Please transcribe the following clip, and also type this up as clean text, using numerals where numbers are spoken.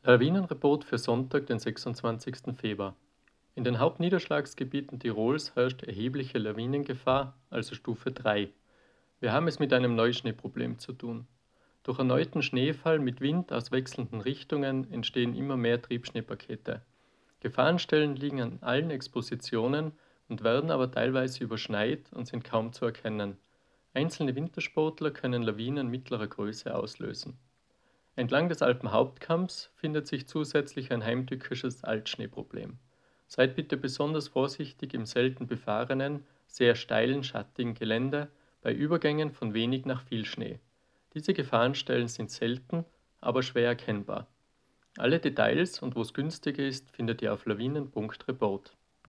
Lawinenreport für Sonntag, den 26. Februar. In den Hauptniederschlagsgebieten Tirols herrscht erhebliche Lawinengefahr, also Stufe 3. Wir haben es mit einem Neuschneeproblem zu tun. Durch erneuten Schneefall mit Wind aus wechselnden Richtungen entstehen immer mehr Triebschneepakete. Gefahrenstellen liegen an allen Expositionen und werden aber teilweise überschneit und sind kaum zu erkennen. Einzelne Wintersportler können Lawinen mittlerer Größe auslösen. Entlang des Alpenhauptkamms findet sich zusätzlich ein heimtückisches Altschneeproblem. Seid bitte besonders vorsichtig im selten befahrenen, sehr steilen, schattigen Gelände bei Übergängen von wenig nach viel Schnee. Diese Gefahrenstellen sind selten, aber schwer erkennbar. Alle Details und wo es günstiger ist, findet ihr auf lawinen.report.